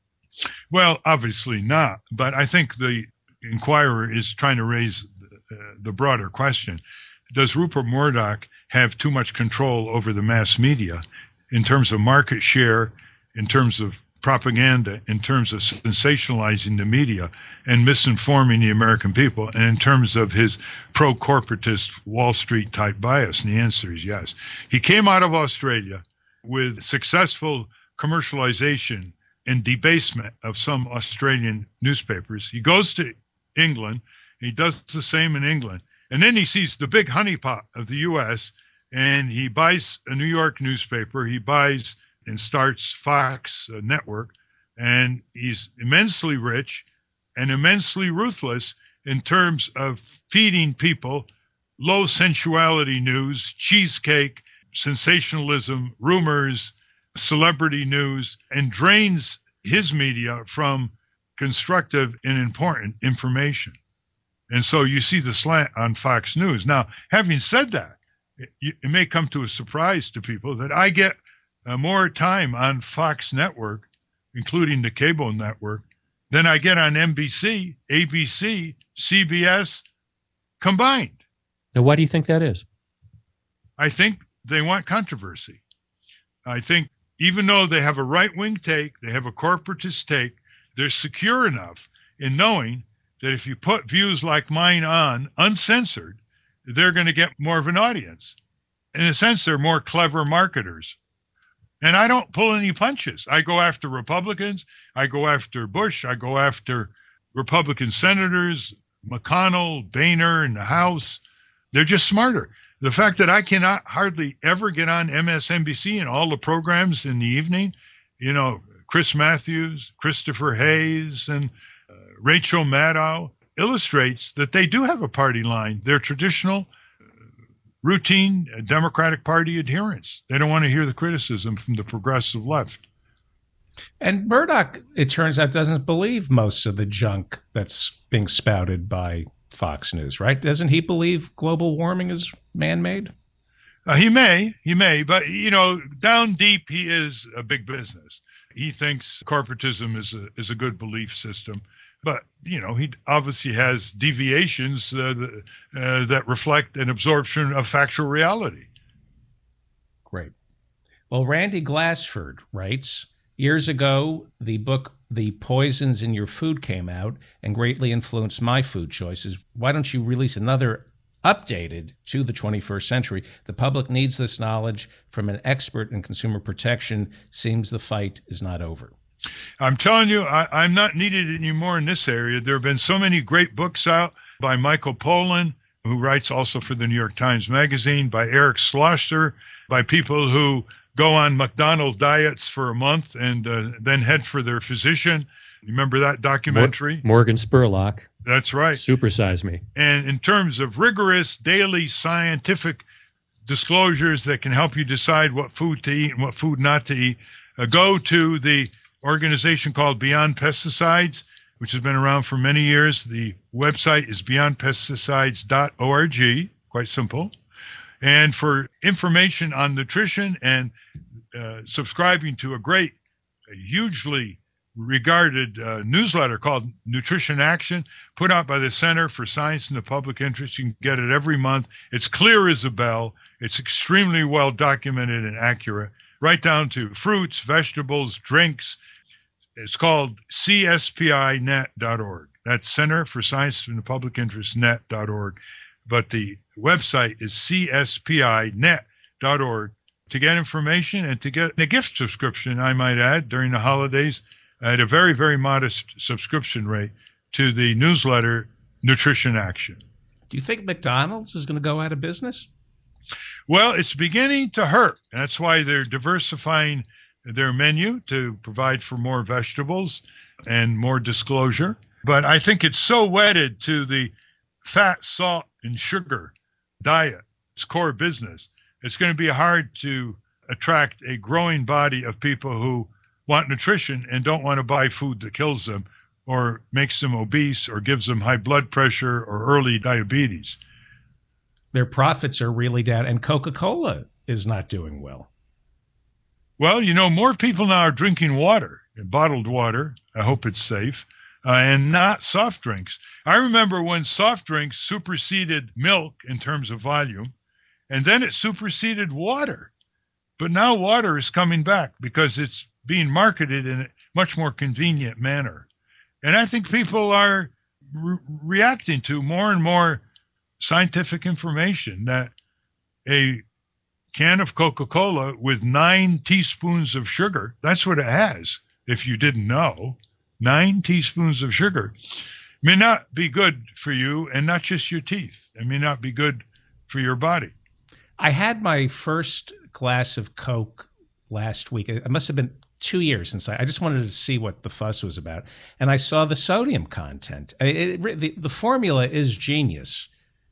Well, obviously not. But I think the Inquirer is trying to raise the broader question. Does Rupert Murdoch have too much control over the mass media in terms of market share, in terms of propaganda, in terms of sensationalizing the media and misinforming the American people, and in terms of his pro-corporatist Wall Street type bias? And the answer is yes. He came out of Australia with successful commercialization and debasement of some Australian newspapers. He goes to England, he does the same in England, and then he sees the big honeypot of the U.S., and he buys a New York newspaper, he buys and starts Fox Network, and he's immensely rich and immensely ruthless in terms of feeding people low sensuality news, cheesecake, sensationalism, rumors, celebrity news, and drains his media from constructive and important information. And so you see the slant on Fox News. Now, having said that, it may come to a surprise to people that I get more time on Fox Network, including the cable network, than I get on NBC, ABC, CBS combined. Now, why do you think that is? I think they want controversy. I think even though they have a right-wing take, they have a corporatist take, they're secure enough in knowing that if you put views like mine on uncensored, they're going to get more of an audience. In a sense, they're more clever marketers. And I don't pull any punches. I go after Republicans. I go after Bush. I go after Republican senators, McConnell, Boehner in the House. They're just smarter. The fact that I cannot hardly ever get on MSNBC and all the programs in the evening, you know, Chris Matthews, Christopher Hayes, and Rachel Maddow, illustrates that they do have a party line. They're traditional, routine Democratic Party adherents. They don't want to hear the criticism from the progressive left. And Murdoch, it turns out, doesn't believe most of the junk that's being spouted by Fox News, right? Doesn't he believe global warming is man-made? He may, but, you know, down deep, he is a big business. He thinks corporatism is a good belief system. But, you know, he obviously has deviations that reflect an absorption of factual reality. Great. Well, Randy Glassford writes, years ago, the book the poisons in your food came out and greatly influenced my food choices. Why don't you release another updated to the 21st century? The public needs this knowledge from an expert in consumer protection. Seems the fight is not over. I'm telling you, I'm not needed anymore in this area. There have been so many great books out by Michael Pollan, who writes also for the New York Times Magazine, by Eric Schlosser, by people who go on McDonald's diets for a month and then head for their physician. Remember that documentary? Morgan Spurlock. That's right. Supersize Me. And in terms of rigorous daily scientific disclosures that can help you decide what food to eat and what food not to eat, go to the organization called Beyond Pesticides, which has been around for many years. The website is beyondpesticides.org, quite simple. And for information on nutrition and subscribing to a great, hugely regarded newsletter called Nutrition Action, put out by the Center for Science and the Public Interest. You can get it every month. It's clear as a bell. It's extremely well documented and accurate, right down to fruits, vegetables, drinks. It's called CSPInet.org. That's Center for Science and the Public Interest net.org. But the website is CSPInet.org to get information and to get a gift subscription, I might add, during the holidays at a very, very modest subscription rate to the newsletter Nutrition Action. Do you think McDonald's is going to go out of business? Well, it's beginning to hurt. That's why they're diversifying their menu to provide for more vegetables and more disclosure. But I think it's so wedded to the fat, salt, and sugar diet, its core business, it's going to be hard to attract a growing body of people who want nutrition and don't want to buy food that kills them or makes them obese or gives them high blood pressure or early diabetes. Their profits are really down, and Coca-Cola is not doing well. Well, you know, more people now are drinking water, bottled water. I hope it's safe, and not soft drinks. I remember when soft drinks superseded milk in terms of volume, and then it superseded water. But now water is coming back because it's being marketed in a much more convenient manner. And I think people are reacting to more and more scientific information that a can of Coca-Cola with 9 teaspoons of sugar, that's what it has, if you didn't know, 9 teaspoons of sugar, may not be good for you and not just your teeth. It may not be good for your body. I had my first glass of Coke last week. It must have been 2 years since I just wanted to see what the fuss was about. And I saw the sodium content. The formula is genius.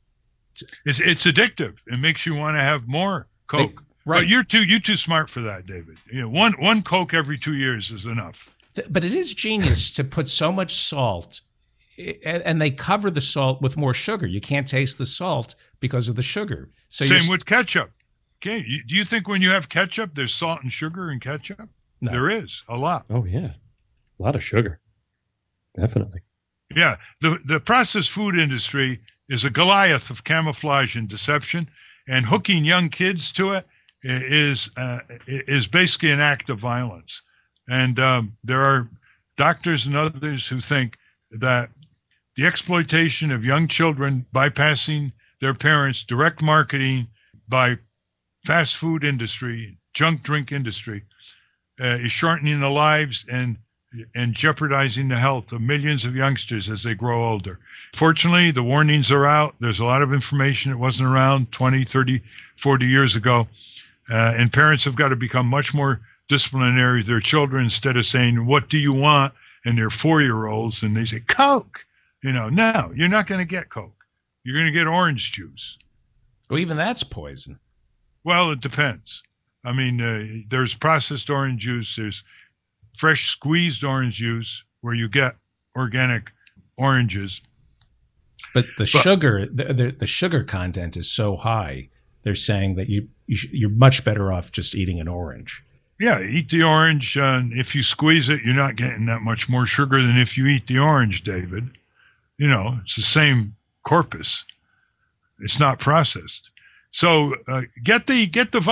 It's addictive. It makes you want to have more Coke. Right. But you're too smart for that, David. You know, one Coke every 2 years is enough. But it is genius to put so much salt, and they cover the salt with more sugar. You can't taste the salt because of the sugar. So same with ketchup. Okay, do you think when you have ketchup, there's salt and sugar in ketchup? No. There is a lot. Oh yeah, a lot of sugar, definitely. Yeah, the processed food industry is a Goliath of camouflage and deception, and hooking young kids to it is basically an act of violence. And there are doctors and others who think that the exploitation of young children, bypassing their parents, direct marketing by fast food industry, junk drink industry, is shortening the lives and jeopardizing the health of millions of youngsters as they grow older. Fortunately, the warnings are out. There's a lot of information that wasn't around 20, 30, 40 years ago. And parents have got to become much more disciplinary with their children instead of saying, what do you want? And they're 4-year-olds and they say, Coke. You know, no, you're not going to get Coke. You're going to get orange juice. Well, even that's poison. Well, it depends. I mean, there's processed orange juice. There's fresh squeezed orange juice where you get organic oranges. But sugar, the sugar content is so high. They're saying that you're much better off just eating an orange. Yeah, eat the orange. If you squeeze it, you're not getting that much more sugar than if you eat the orange, David. You know, it's the same corpus. It's not processed. So get the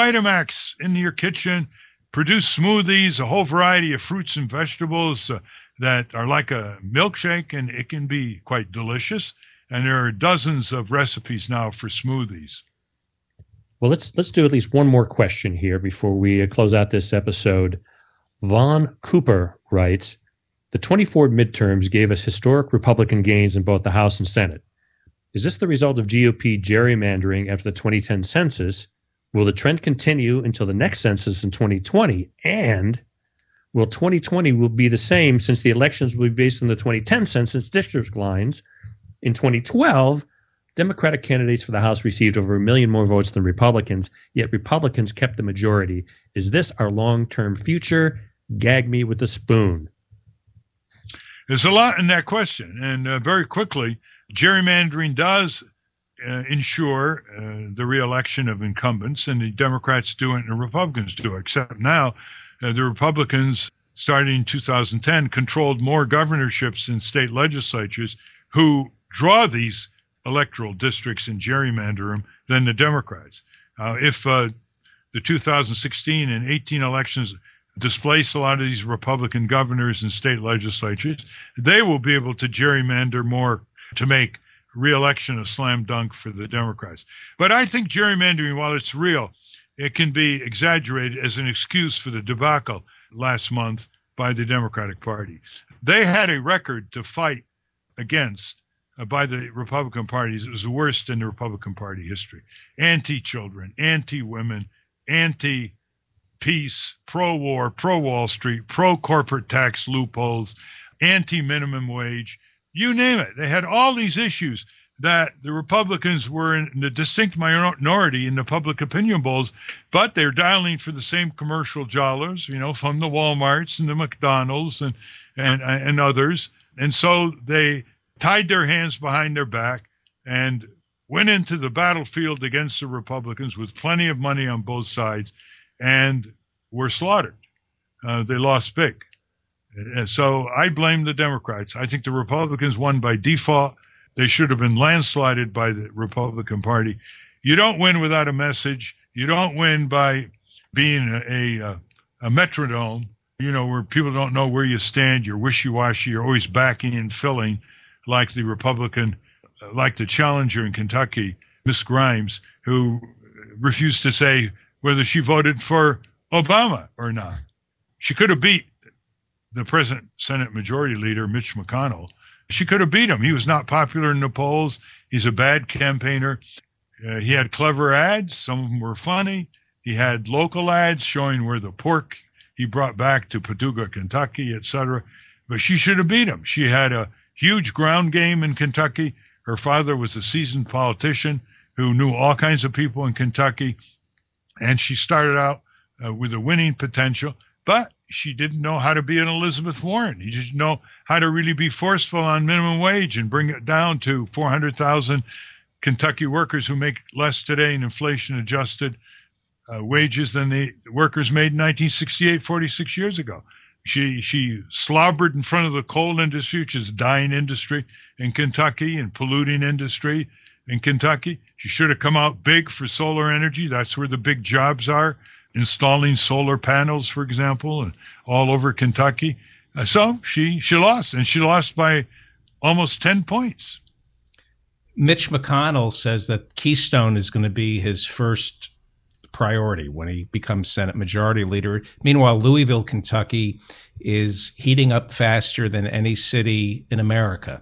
Vitamax into your kitchen. Produce smoothies, a whole variety of fruits and vegetables. that are like a milkshake, and it can be quite delicious. And there are dozens of recipes now for smoothies. Well, let's do at least one more question here before we close out this episode. Vaughn Cooper writes, the 24 midterms gave us historic Republican gains in both the House and Senate. Is this the result of GOP gerrymandering after the 2010 census? Will the trend continue until the next census in 2020? And will 2020 will be the same since the elections will be based on the 2010 census district lines? In 2012, Democratic candidates for the House received over 1 million more votes than Republicans, yet Republicans kept the majority. Is this our long-term future? Gag me with a spoon. There's a lot in that question. And very quickly, gerrymandering does ensure the reelection of incumbents, and the Democrats do it and the Republicans do it, except now the Republicans, starting in 2010, controlled more governorships in state legislatures who draw these electoral districts and gerrymander them than the Democrats. If the 2016 and 18 elections displace a lot of these Republican governors and state legislatures, they will be able to gerrymander more to make re-election a slam dunk for the Democrats. But I think gerrymandering, while it's real, it can be exaggerated as an excuse for the debacle last month by the Democratic Party. They had a record to fight against by the Republican parties. It was the worst in the Republican Party history. Anti-children, anti-women, anti-peace, pro-war, pro-Wall Street, pro-corporate tax loopholes, anti-minimum wage, you name it. They had all these issues that the Republicans were in the distinct minority in the public opinion polls, but they're dialing for the same commercial dollars, from the Walmarts and the McDonald's and others. And so they tied their hands behind their back and went into the battlefield against the Republicans with plenty of money on both sides and were slaughtered. They lost big. And so I blame the Democrats. I think the Republicans won by default. They should have been landslided by the Republican Party. You don't win without a message. You don't win by being a metronome, where people don't know where you stand. You're wishy-washy. You're always backing and filling like the Republican, like the challenger in Kentucky, Miss Grimes, who refused to say whether she voted for Obama or not. She could have beat the present Senate Majority Leader, Mitch McConnell. She could have beat him. He was not popular in the polls. He's a bad campaigner. He had clever ads. Some of them were funny. He had local ads showing where the pork he brought back to Paducah, Kentucky, etc. But she should have beat him. She had a huge ground game in Kentucky. Her father was a seasoned politician who knew all kinds of people in Kentucky. And she started out with a winning potential, but she didn't know how to be an Elizabeth Warren. She didn't know how to really be forceful on minimum wage and bring it down to 400,000 Kentucky workers who make less today in inflation-adjusted wages than the workers made in 1968, 46 years ago. She slobbered in front of the coal industry, which is a dying industry in Kentucky and polluting industry in Kentucky. She should have come out big for solar energy. That's where the big jobs are. Installing solar panels, for example, and all over Kentucky. So she lost, and she lost by almost 10 points. Mitch McConnell says that Keystone is going to be his first priority when he becomes Senate Majority Leader. Meanwhile, Louisville, Kentucky is heating up faster than any city in America.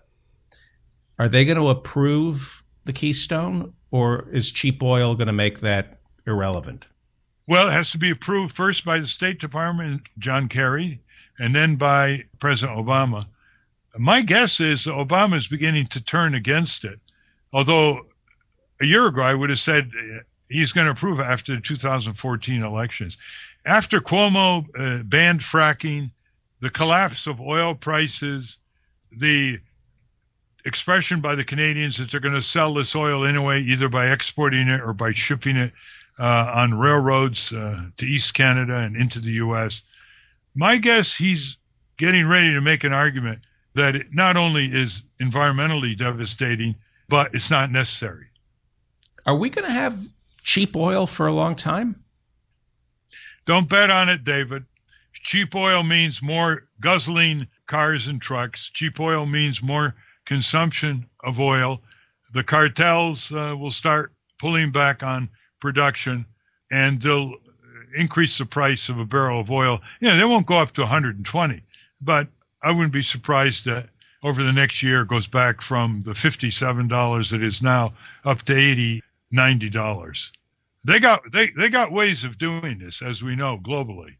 Are they going to approve the Keystone, or is cheap oil going to make that irrelevant? Well, it has to be approved first by the State Department, John Kerry, and then by President Obama. My guess is Obama is beginning to turn against it, although a year ago I would have said he's going to approve it after the 2014 elections. After Cuomo banned fracking, the collapse of oil prices, the expression by the Canadians that they're going to sell this oil anyway, either by exporting it or by shipping it on railroads to East Canada and into the U.S. My guess, he's getting ready to make an argument that it not only is environmentally devastating, but it's not necessary. Are we going to have cheap oil for a long time? Don't bet on it, David. Cheap oil means more guzzling cars and trucks. Cheap oil means more consumption of oil. The cartels will start pulling back on production, and they'll increase the price of a barrel of oil. They won't go up to 120, but I wouldn't be surprised that over the next year it goes back from the $57 it is now up to $80, $90. They got ways of doing this, as we know, globally.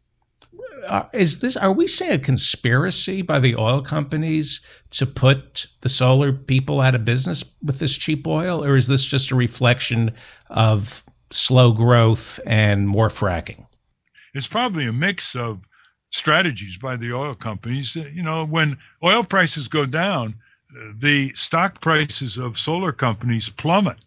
Are we seeing a conspiracy by the oil companies to put the solar people out of business with this cheap oil, or is this just a reflection of slow growth and more fracking? It's probably a mix of strategies by the oil companies. When oil prices go down, the stock prices of solar companies plummet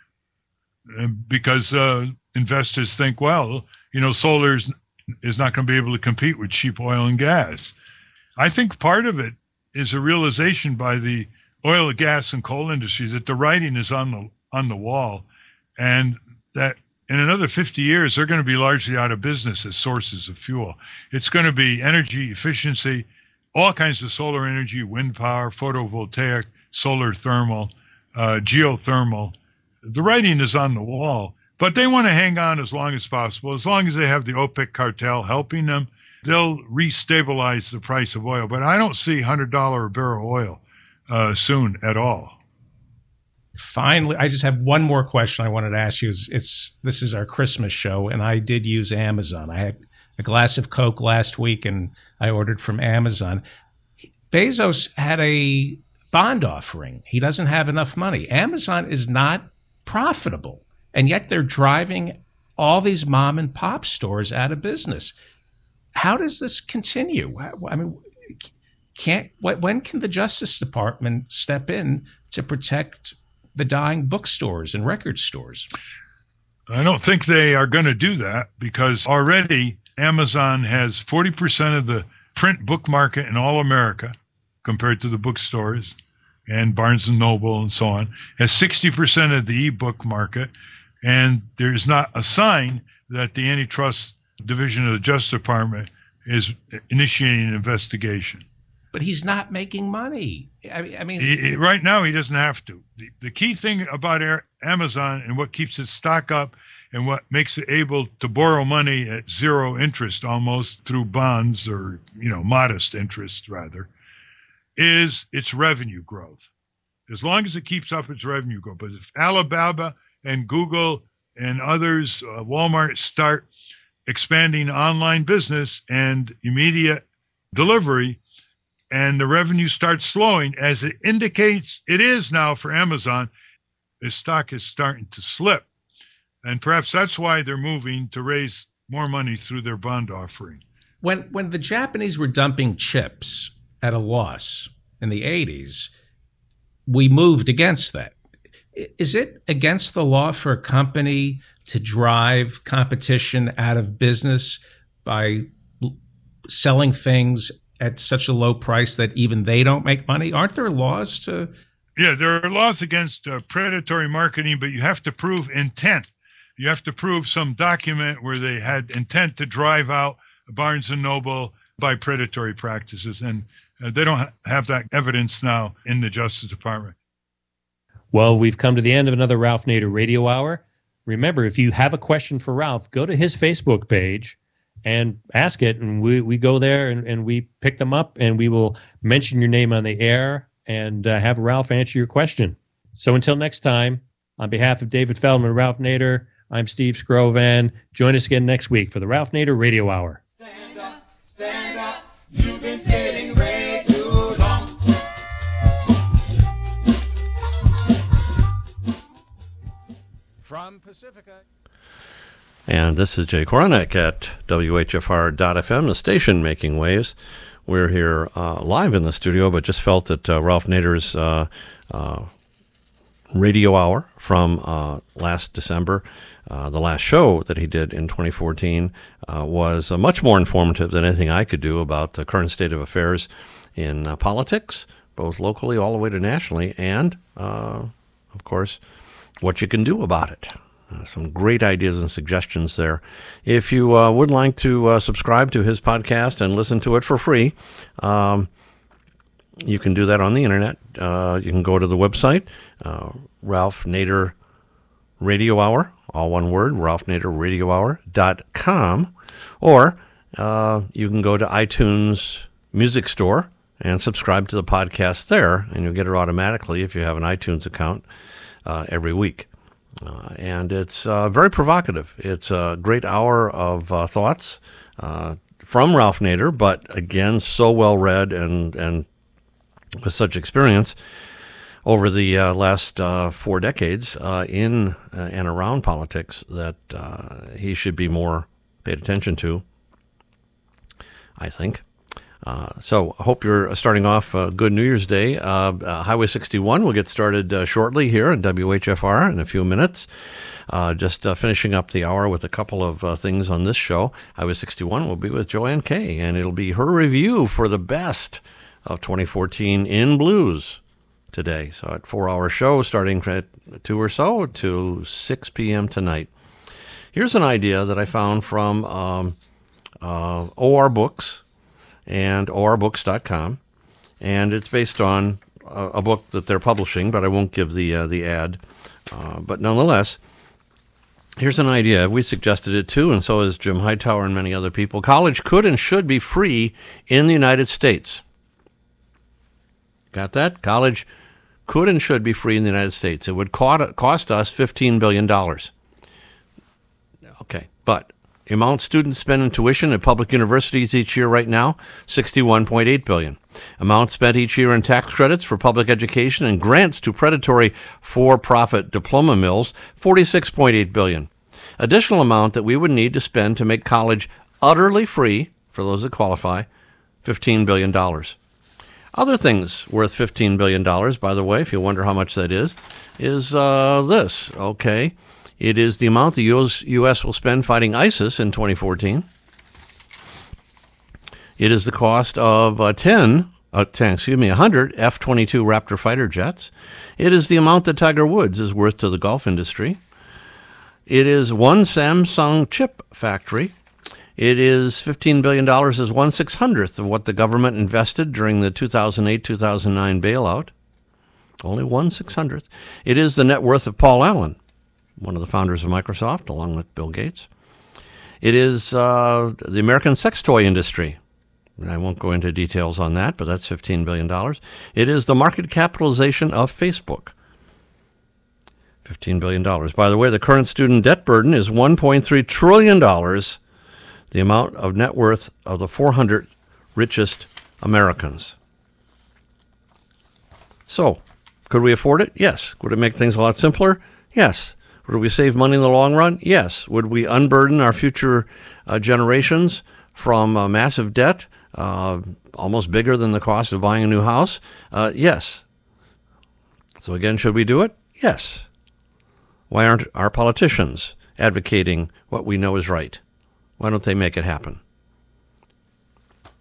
because investors think, well, solar is not going to be able to compete with cheap oil and gas. I think part of it is a realization by the oil, gas, and coal industry that the writing is on the wall, and that in another 50 years, they're going to be largely out of business as sources of fuel. It's going to be energy efficiency, all kinds of solar energy, wind power, photovoltaic, solar thermal, geothermal. The writing is on the wall, but they want to hang on as long as possible. As long as they have the OPEC cartel helping them, they'll restabilize the price of oil. But I don't see $100 a barrel oil soon at all. Finally, I just have one more question I wanted to ask you. This is our Christmas show, and I did use Amazon. I had a glass of Coke last week, and I ordered from Amazon. Bezos had a bond offering. He doesn't have enough money. Amazon is not profitable, and yet they're driving all these mom and pop stores out of business. How does this continue? I mean, when can the Justice Department step in to protect the dying bookstores and record stores? I don't think they are going to do that, because already Amazon has 40% of the print book market in all America compared to the bookstores and Barnes & Noble and so on, has 60% of the ebook market, and there's not a sign that the antitrust division of the Justice Department is initiating an investigation. But he's not making money. I mean, right now he doesn't have to. The key thing about Amazon and what keeps its stock up and what makes it able to borrow money at zero interest almost through bonds, or modest interest rather, is its revenue growth. As long as it keeps up its revenue growth. But if Alibaba and Google and others, Walmart, start expanding online business and immediate delivery, and the revenue starts slowing, as it indicates it is now for Amazon, the stock is starting to slip. And perhaps that's why they're moving to raise more money through their bond offering. When the Japanese were dumping chips at a loss in the 80s, we moved against that. Is it against the law for a company to drive competition out of business by selling things at such a low price that even they don't make money? Aren't there laws to? Yeah, there are laws against predatory marketing, but you have to prove intent. You have to prove some document where they had intent to drive out Barnes & Noble by predatory practices, and they don't have that evidence now in the Justice Department. Well, we've come to the end of another Ralph Nader Radio Hour. Remember, if you have a question for Ralph, go to his Facebook page and ask it, and we go there and we pick them up, and we will mention your name on the air and have Ralph answer your question. So until next time, on behalf of David Feldman and Ralph Nader, I'm Steve Scrovan. Join us again next week for the Ralph Nader Radio Hour. Stand up, you've been sitting way too long. From Pacifica. And this is Jay Koronek at WHFR.FM, the station making waves. We're here live in the studio, but just felt that Ralph Nader's radio hour from last December, the last show that he did in 2014, was much more informative than anything I could do about the current state of affairs in politics, both locally all the way to nationally, and, of course, what you can do about it. Some great ideas and suggestions there. If you would like to subscribe to his podcast and listen to it for free, You can do that on the internet. You can go to the website, Ralph Nader Radio Hour, all one word, ralphnaderradiohour.com, or you can go to iTunes Music Store and subscribe to the podcast there, and you'll get it automatically if you have an iTunes account every week. And it's very provocative. It's a great hour of thoughts from Ralph Nader, but again, so well read and with such experience over the last 4 decades in and around politics that he should be more paid attention to, I think. So I hope you're starting off a good New Year's Day. Highway 61 will get started shortly here in WHFR in a few minutes. Just finishing up the hour with a couple of things on this show. Highway 61 will be with Joanne Kay, and it'll be her review for the best of 2014 in blues today. So a 4-hour show starting at 2 or so to 6 p.m. tonight. Here's an idea that I found from OR Books and orbooks.com, and it's based on a book that they're publishing, but I won't give the ad. But nonetheless, here's an idea. We suggested it too, and so has Jim Hightower and many other people. College could and should be free in the United States. Got that? College could and should be free in the United States. It would cost us $15 billion. Okay, but the amount students spend in tuition at public universities each year right now, $61.8 billion. Amount spent each year in tax credits for public education and grants to predatory for-profit diploma mills, $46.8 billion. Additional amount that we would need to spend to make college utterly free, for those that qualify, $15 billion. Other things worth $15 billion, by the way, if you wonder how much that is this, okay? It is the amount the U.S. will spend fighting ISIS in 2014. It is the cost of 100 F-22 Raptor fighter jets. It is the amount that Tiger Woods is worth to the golf industry. It is one Samsung chip factory. It is $15 billion is 1/600th of what the government invested during the 2008-2009 bailout. Only 1/600th. It is the net worth of Paul Allen, one of the founders of Microsoft, along with Bill Gates. It is the American sex toy industry. I won't go into details on that, but that's $15 billion. It is the market capitalization of Facebook. $15 billion. By the way, the current student debt burden is $1.3 trillion, the amount of net worth of the 400 richest Americans. So, could we afford it? Yes. Would it make things a lot simpler? Yes. Would we save money in the long run? Yes. Would we unburden our future generations from massive debt, almost bigger than the cost of buying a new house? Yes. So again, should we do it? Yes. Why aren't our politicians advocating what we know is right? Why don't they make it happen?